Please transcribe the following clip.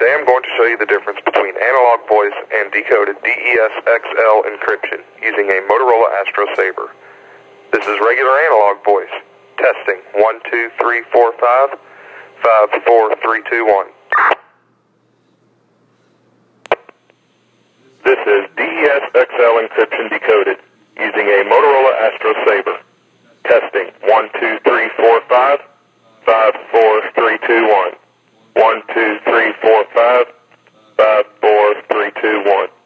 Today I'm going to show you the difference between analog voice and decoded DES-XL encryption using a Motorola Astro Saber. This is regular analog voice. Testing 1, 2, 3, 4, 5, 5, 4, 3, 2, 1. This is DES-XL encryption decoded using a Motorola Astro Saber. Testing 1, 2, 3, 4, 5, 5, 4, 3, 2, 1. 1, 2, 3, 4, 5, 5, 4, 3, 2, 1.